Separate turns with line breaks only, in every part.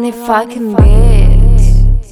funny fucking bitch.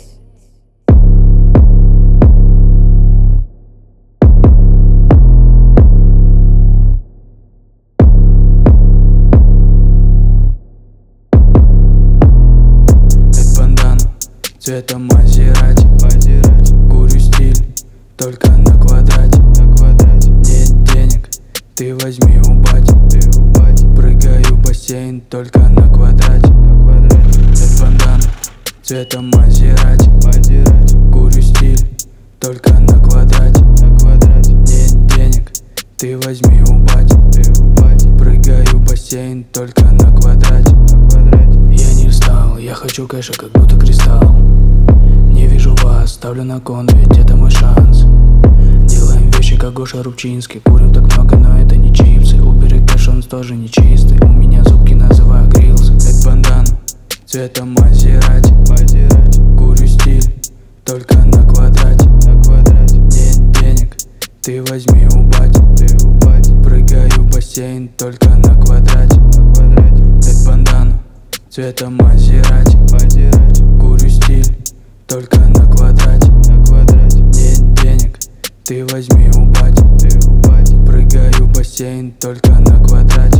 Это бандана цвета Мазерати. Курю стиль только на квадрате. Нет денег, ты возьми у бати. Прыгаю в бассейн только на квадрате. Это бандана цвета Мазерати. Курю стиль только на квадрате. Нет денег, ты возьми у бати. Прыгаю в бассейн только на квадрате. Я не встал, я хочу кэша, как будто кристалл. Не вижу вас, ставлю на кон, ведь это мой шанс. Делаем вещи, как Гоша Рубчинский. Курим так много, но это не чипсы. Убери кэш, он тоже не чистый. У меня зубки называю грилс. Это бандана цвета Мазерати. Курю стиль только на квадрате. Нет денег, ты возьми у бати. Прыгаю в бассейн только на квадрате. Это бандана цвета Мазерати. Курю стиль только на квадрате. Нет денег, ты возьми у бати. Прыгаю в бассейн только на квадрате.